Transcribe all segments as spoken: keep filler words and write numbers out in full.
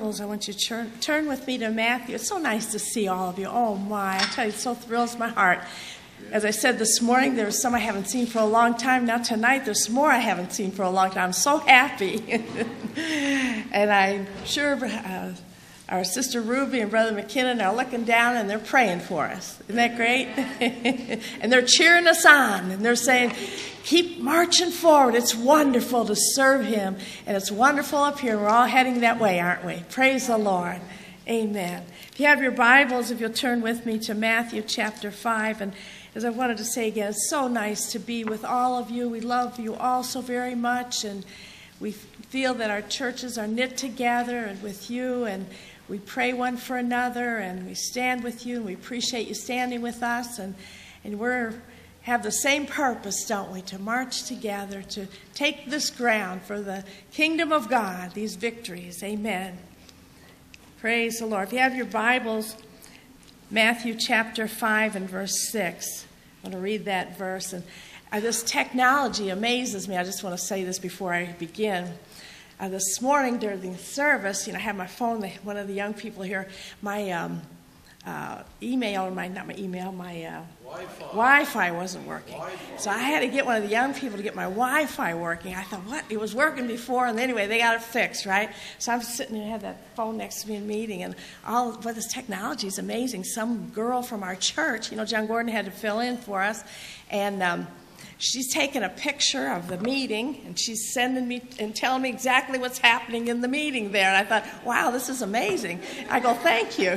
Bibles, I want you to turn, turn with me to Matthew. It's so nice to see all of you. Oh, my. I tell you, it so thrills my heart. As I said this morning, there's some I haven't seen for a long time. Now tonight, there's more I haven't seen for a long time. I'm so happy. And I'm sure uh, our sister Ruby and Brother McKinnon are looking down and they're praying for us. Isn't that great? And they're cheering us on. And they're saying, keep marching forward. It's wonderful to serve him. And it's wonderful up here. We're all heading that way, aren't we? Praise the Lord. Amen. If you have your Bibles, if you'll turn with me to Matthew chapter five. And as I wanted to say again, it's so nice to be with all of you. We love you all so very much. And we feel that our churches are knit together and with you. And we pray one for another. And we stand with you. And we appreciate you standing with us. And, and we're have the same purpose, don't we, to march together, to take this ground for the kingdom of God, these victories. Amen. Praise the Lord. If you have your Bibles, Matthew chapter five and verse six. I want to read that verse. And uh, this technology amazes me. I just want to say this before I begin. Uh, this morning during the service, you know, I had my phone, one of the young people here, my um, uh, email, or my, not my email, my uh, Wi-Fi. Wi-Fi wasn't working. Wi-Fi. So I had to get one of the young people to get my Wi-Fi working. I thought, what? It was working before, and anyway, they got it fixed, right? So I'm sitting there, I had that phone next to me in a meeting, and all, but this technology is amazing. Some girl from our church, you know, John Gordon had to fill in for us, and um, she's taking a picture of the meeting, and she's sending me and telling me exactly what's happening in the meeting there. And I thought, wow, this is amazing. I go, thank you.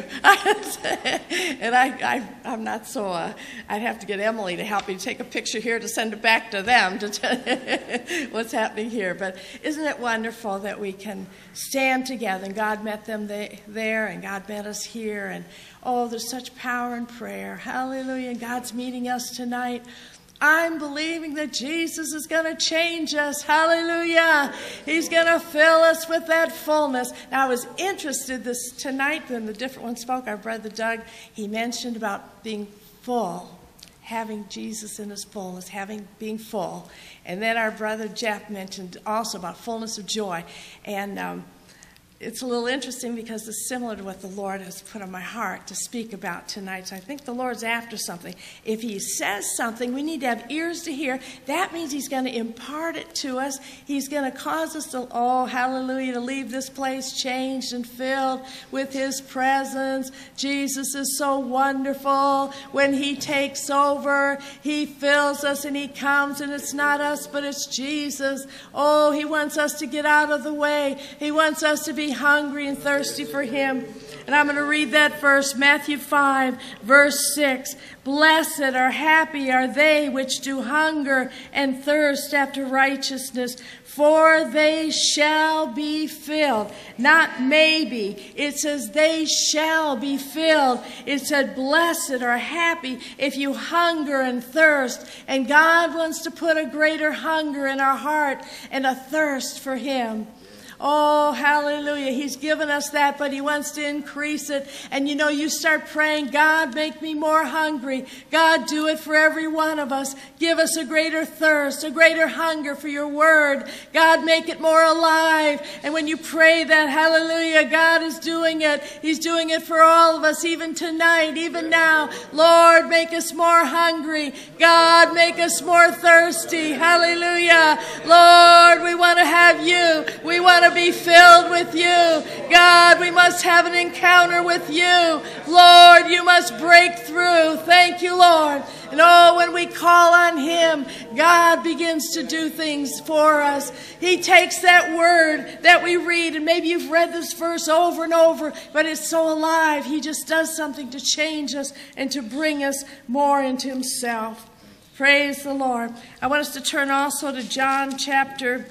And I, I, I'm not so, uh, I'd have to get Emily to help me take a picture here to send it back to them to tell what's happening here. But isn't it wonderful that we can stand together, and God met them there, and God met us here. And, oh, there's such power in prayer. Hallelujah. And God's meeting us tonight. I'm believing that Jesus is going to change us. Hallelujah. He's going to fill us with that fullness. Now, I was interested this tonight when the different one spoke. Our brother Doug, he mentioned about being full, having Jesus in his fullness, having being full. And then our brother Jeff mentioned also about fullness of joy. And um, it's a little interesting because it's similar to what the Lord has put on my heart to speak about tonight. So I think the Lord's after something. If he says something, we need to have ears to hear. That means he's going to impart it to us. He's going to cause us to, oh, hallelujah, to leave this place changed and filled with his presence. Jesus is so wonderful. When he takes over, he fills us and he comes, and it's not us, but it's Jesus. Oh, he wants us to get out of the way. He wants us to be hungry and thirsty for him. And I'm going to read that verse, Matthew five, verse six. Blessed or happy are they which do hunger and thirst after righteousness, for they shall be filled. Not maybe. It says they shall be filled. It said blessed or happy if you hunger and thirst. And God wants to put a greater hunger in our heart and a thirst for him. Oh, hallelujah. He's given us that, but he wants to increase it. And you know, you start praying, God, make me more hungry. God, do it for every one of us. Give us a greater thirst, a greater hunger for your word. God, make it more alive. And when you pray that, hallelujah, God is doing it. He's doing it for all of us, even tonight, even now. Lord, make us more hungry. God, make us more thirsty. Hallelujah. Lord, we want to have you. We want to be filled with you. God, we must have an encounter with you. Lord, you must break through. Thank you, Lord. And oh, when we call on him, God begins to do things for us. He takes that word that we read, and maybe you've read this verse over and over, but it's so alive. He just does something to change us and to bring us more into himself. Praise the Lord. I want us to turn also to John chapter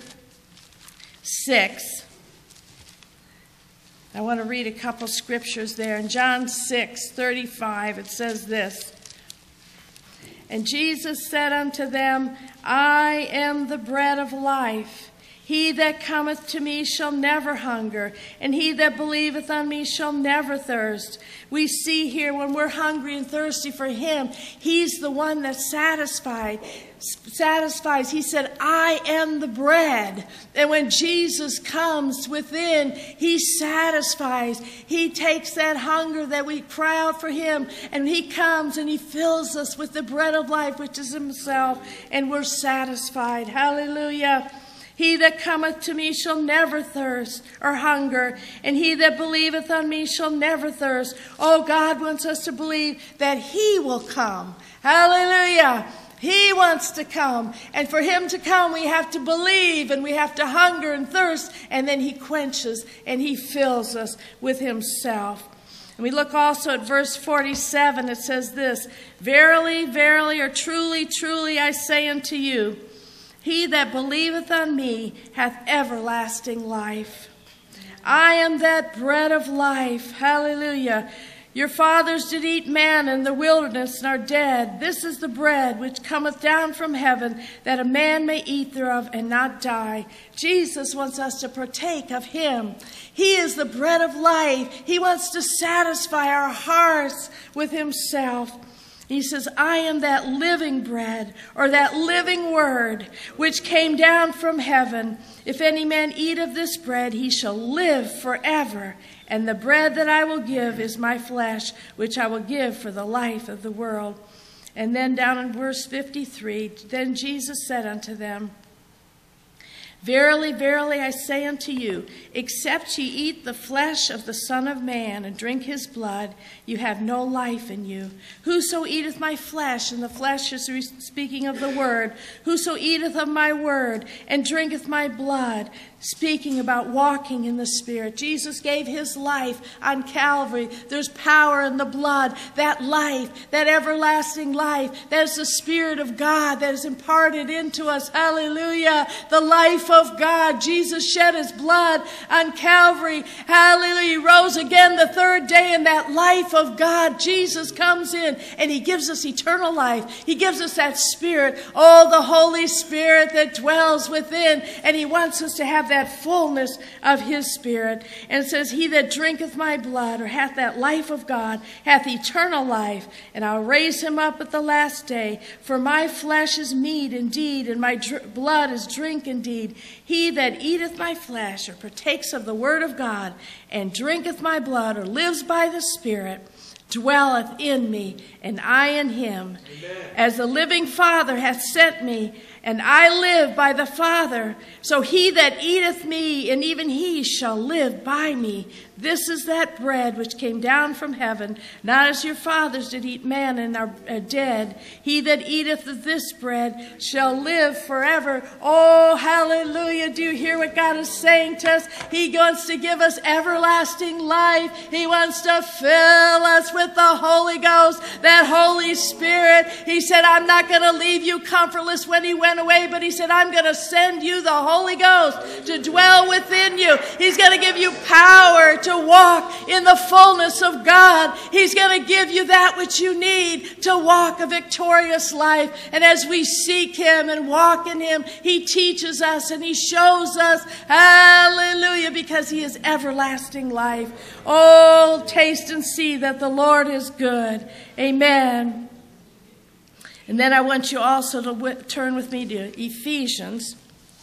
six. I want to read a couple scriptures there. In John six thirty-five, it says this. And Jesus said unto them, I am the bread of life. He that cometh to me shall never hunger, and he that believeth on me shall never thirst. We see here when we're hungry and thirsty for him, he's the one that satisfied, satisfies. He said, I am the bread. And when Jesus comes within, he satisfies. He takes that hunger that we cry out for him, and he comes and he fills us with the bread of life, which is himself, and we're satisfied. Hallelujah. He that cometh to me shall never thirst or hunger, and he that believeth on me shall never thirst. Oh, God wants us to believe that he will come. Hallelujah. He wants to come. And for him to come, we have to believe, and we have to hunger and thirst, and then he quenches and he fills us with himself. And we look also at verse forty-seven. It says this, Verily, verily, or truly, truly, I say unto you, he that believeth on me hath everlasting life. I am that bread of life. Hallelujah. Your fathers did eat manna in the wilderness and are dead. This is the bread which cometh down from heaven, that a man may eat thereof and not die. Jesus wants us to partake of him. He is the bread of life. He wants to satisfy our hearts with himself. He says, I am that living bread, or that living word, which came down from heaven. If any man eat of this bread, he shall live forever. And the bread that I will give is my flesh, which I will give for the life of the world. And then down in verse fifty-three, then Jesus said unto them, Verily, verily, I say unto you, except ye eat the flesh of the Son of Man and drink his blood, you have no life in you. Whoso eateth my flesh, and the flesh is speaking of the word, whoso eateth of my word and drinketh my blood, speaking about walking in the Spirit. Jesus gave his life on Calvary. There's power in the blood. That life, that everlasting life, that is the Spirit of God that is imparted into us. Hallelujah. The life of God. Jesus shed his blood on Calvary. Hallelujah. He rose again the third day, in that life of God, Jesus comes in and he gives us eternal life. He gives us that Spirit. Oh, the Holy Spirit that dwells within. And he wants us to have that fullness of his Spirit. And it says, he that drinketh my blood, or hath that life of God, hath eternal life, and I'll raise him up at the last day. For my flesh is meat indeed, and my dr- blood is drink indeed. He that eateth my flesh, or partakes of the word of God, and drinketh my blood, or lives by the Spirit, dwelleth in me, and I in him. Amen. As the living Father hath sent me, and I live by the Father, so he that eateth me, and even he shall live by me. This is that bread which came down from heaven, not as your fathers did eat manna and are dead. He that eateth of this bread shall live forever. Oh, hallelujah. Do you hear what God is saying to us? He wants to give us everlasting life. He wants to fill us with the Holy Ghost, that Holy Spirit. He said, I'm not going to leave you comfortless when he went away, but he said, I'm going to send you the Holy Ghost to dwell within you. He's going to give you power to walk in the fullness of God. He's going to give you that which you need to walk a victorious life. And as we seek him and walk in him, he teaches us and he shows us, hallelujah, because he is everlasting life. Oh, taste and see that the Lord is good. Amen. And then I want you also to w- turn with me to Ephesians,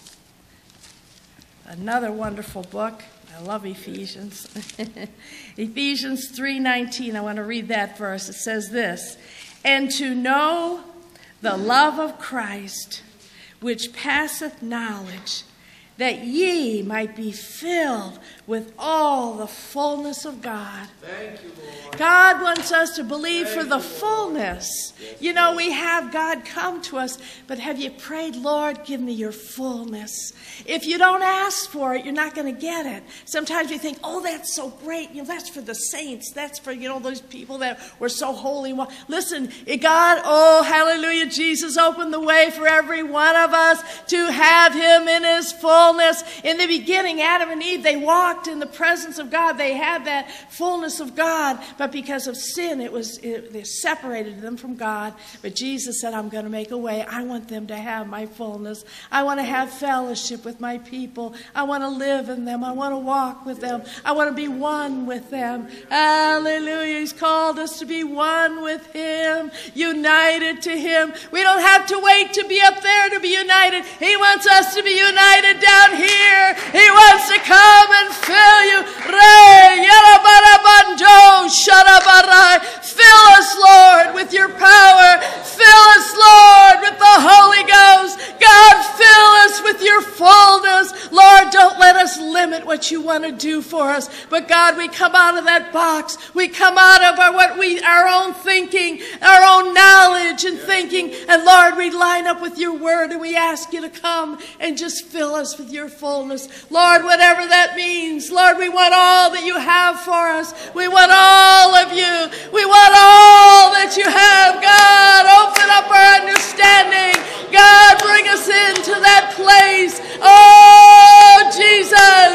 another wonderful book. I love Ephesians. Ephesians three nineteen, I want to read that verse. It says this, and to know the love of Christ, which passeth knowledge, that ye might be filled with all the fullness of God. Thank you, Lord. God wants us to believe Thank for the you, fullness. Yes, you know, we have God come to us, but have you prayed, Lord, give me your fullness? If you don't ask for it, you're not going to get it. Sometimes you think, oh, that's so great. You know, that's for the saints. That's for, you know, those people that were so holy. Listen, God, oh, hallelujah, Jesus opened the way for every one of us to have him in his fullness. fullness. In the beginning, Adam and Eve, they walked in the presence of God. They had that fullness of God. But because of sin, it was it, they separated them from God. But Jesus said, I'm going to make a way. I want them to have my fullness. I want to have fellowship with my people. I want to live in them. I want to walk with them. I want to be one with them. Hallelujah. He's called us to be one with Him, united to Him. We don't have to wait to be up there to be united. He wants us to be united down here. He wants to come and fill you. Fill us, Lord, with your power. Fill us, Lord, with the Holy Ghost. God, fill us with your fullness. Lord, don't let us limit what you want to do for us. But God, we come out of that box. We come out of our, what we, our own thinking, our own knowledge and thinking. And Lord, we line up with your word and we ask you to come and just fill us with your fullness. Lord, whatever that means, Lord, we want all that you have for us. We want all of you. We want all that you have. God, open up our understanding. God, bring us into that place. Oh, Jesus.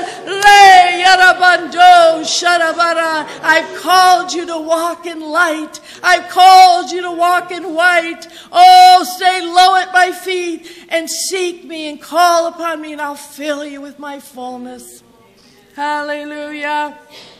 I've called you to walk in light. I've called you to walk in white. Oh, stay low at my feet and seek me and call upon me, and I'll fill you with my fullness. Hallelujah.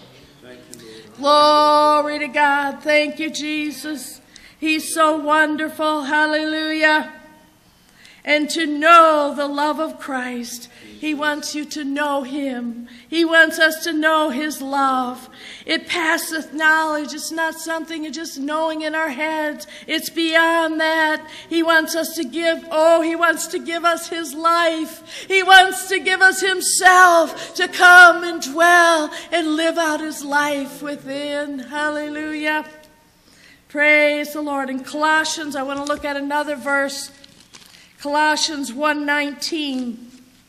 Glory to God. Thank you, Jesus. He's so wonderful. Hallelujah. And to know the love of Christ. He wants you to know Him. He wants us to know His love. It passeth knowledge. It's not something just knowing in our heads. It's beyond that. He wants us to give, oh, He wants to give us His life. He wants to give us Himself to come and dwell and live out His life within. Hallelujah. Praise the Lord. In Colossians, I want to look at another verse. Colossians one nineteen.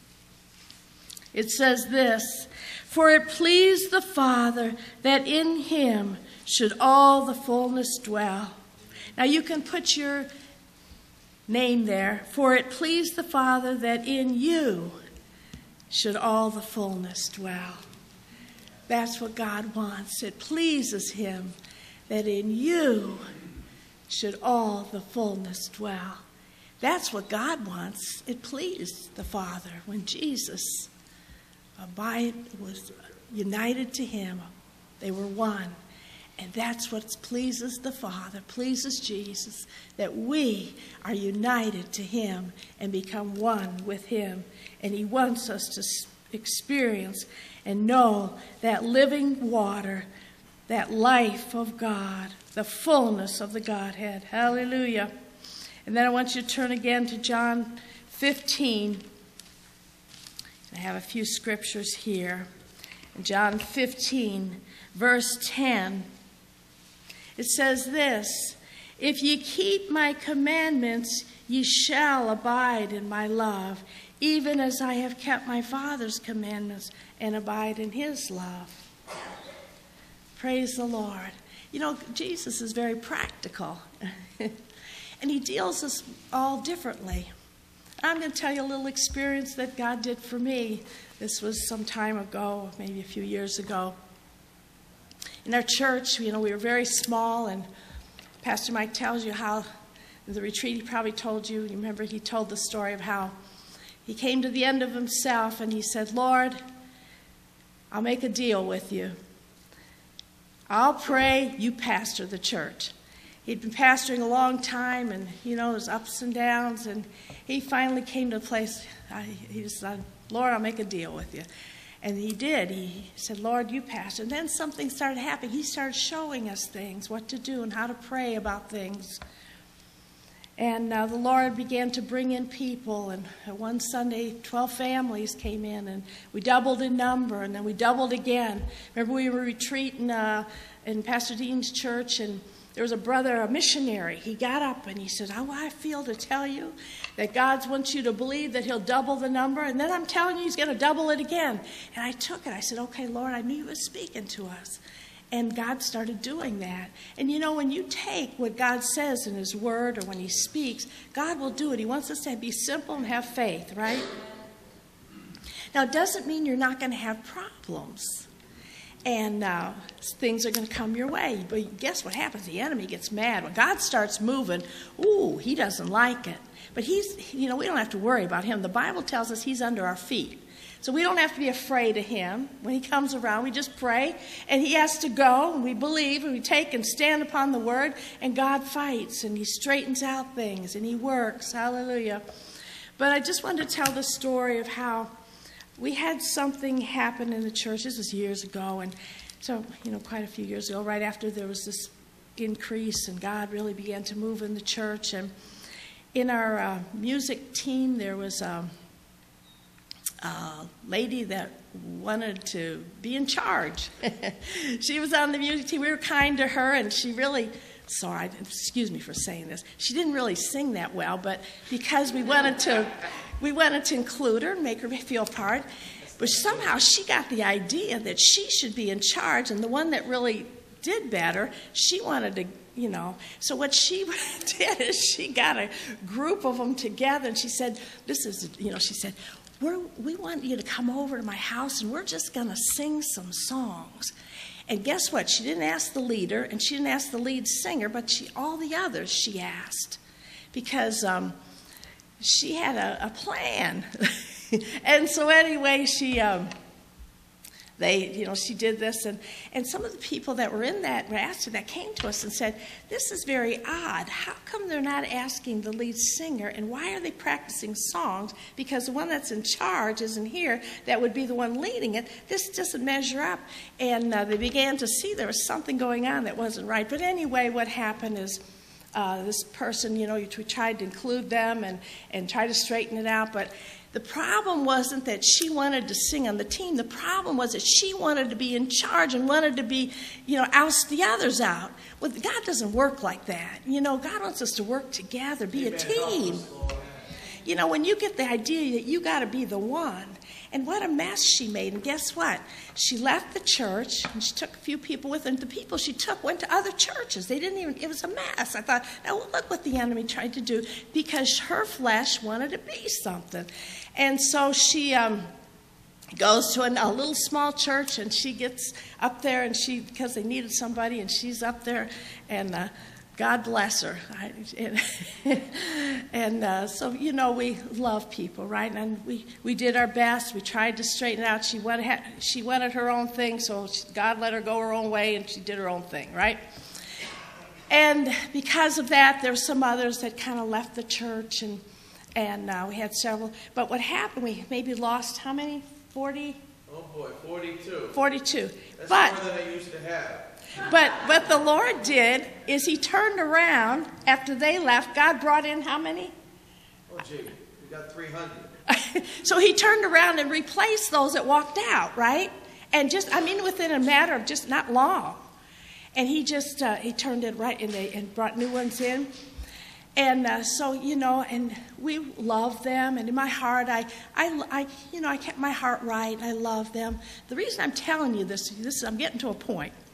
It says this, for it pleased the Father that in Him should all the fullness dwell. Now you can put your name there. For it pleased the Father that in you should all the fullness dwell. That's what God wants. It pleases Him that in you should all the fullness dwell. That's what God wants. It pleased the Father when Jesus abide, was united to Him. They were one. And that's what pleases the Father, pleases Jesus, that we are united to Him and become one with Him. And He wants us to experience and know that living water, that life of God, the fullness of the Godhead. Hallelujah. And then I want you to turn again to John fifteen. I have a few scriptures here. In John fifteen, verse ten, it says this, if ye keep my commandments, ye shall abide in my love, even as I have kept my Father's commandments and abide in His love. Praise the Lord. You know, Jesus is very practical. And He deals us all differently. I'm going to tell you a little experience that God did for me. This was some time ago, maybe a few years ago. In our church, you know, we were very small, and Pastor Mike tells you how the retreat, he probably told you, you remember he told the story of how he came to the end of himself and he said, Lord, I'll make a deal with you. I'll pray, you pastor the church. He'd been pastoring a long time, and, you know, there's ups and downs, and he finally came to a place, I, he just said, Lord, I'll make a deal with you. And he did. He said, Lord, you pastor. And then something started happening. He started showing us things, what to do and how to pray about things. And uh, the Lord began to bring in people, and one Sunday, twelve families came in, and we doubled in number, and then we doubled again. Remember, we were retreating uh, in Pastor Dean's church, and there was a brother, a missionary. He got up and he said, oh, I feel to tell you that God wants you to believe that He'll double the number. And then I'm telling you He's going to double it again. And I took it. I said, okay, Lord, I knew you were speaking to us. And God started doing that. And you know, when you take what God says in His Word or when He speaks, God will do it. He wants us to be simple and have faith, right? Now, it doesn't mean you're not going to have problems. And uh, things are going to come your way. But guess what happens? The enemy gets mad. When God starts moving, ooh, he doesn't like it. But he's, you know, we don't have to worry about him. The Bible tells us he's under our feet. So we don't have to be afraid of him. When he comes around, we just pray. And he has to go. And we believe. And we take and stand upon the word. And God fights. And he straightens out things. And he works. Hallelujah. But I just wanted to tell the story of how we had something happen in the church. This was years ago, and so, you know, quite a few years ago, right after there was this increase, and God really began to move in the church. And in our uh, music team, there was a, a lady that wanted to be in charge. She was on the music team. We were kind to her, and she really... Sorry, excuse me for saying this. She didn't really sing that well, but because we wanted to, we wanted to include her and make her feel part. But somehow she got the idea that she should be in charge, and the one that really did better, she wanted to, you know. So what she did is she got a group of them together, and she said, "This is, you know," she said, We're, "We want you to come over to my house, and we're just going to sing some songs." And guess what? She didn't ask the leader, and she didn't ask the lead singer, but she, all the others she asked. Because um, she had a, a plan. And so anyway, she, um, they, you know, she did this. And, and some of the people that were in that, were asked her, that came to us and said, "This is very odd. How come they're not asking the lead singer? And why are they practicing songs? Because the one that's in charge isn't here. That would be the one leading it. This doesn't measure up." And uh, they began to see there was something going on that wasn't right. But anyway, what happened is uh, this person, you know, we tried to include them and, and try to straighten it out. But the problem wasn't that she wanted to sing on the team. The problem was that she wanted to be in charge and wanted to be, you know, oust the others out. Well, God doesn't work like that. You know, God wants us to work together, be a team. You know, when you get the idea that you got to be the one. And what a mess she made. And guess what? She left the church, and she took a few people with her. And the people she took went to other churches. They didn't even, it was a mess. I thought, now look what the enemy tried to do, because her flesh wanted to be something. And so she um, goes to a, a little small church, and she gets up there, and she, because they needed somebody, and she's up there, and uh, God bless her. I, and and uh, so, you know, we love people, right? And we, we did our best. We tried to straighten it out. She wanted, she wanted her own thing, so God let her go her own way, and she did her own thing, right? And because of that, there were some others that kind of left the church, and and uh, we had several. But what happened, we maybe lost how many? forty? Oh, boy, forty-two. forty-two. That's but, more than I used to have. But what the Lord did is he turned around after they left. God brought in how many? Oh, gee, we got three hundred. So he turned around and replaced those that walked out, right? And just, I mean, within a matter of just not long. And he just, uh, he turned it right, and, they, and brought new ones in. And uh, so, you know, and we love them. And in my heart, I, I, I, you know, I kept my heart right. I love them. The reason I'm telling you this, this I'm getting to a point.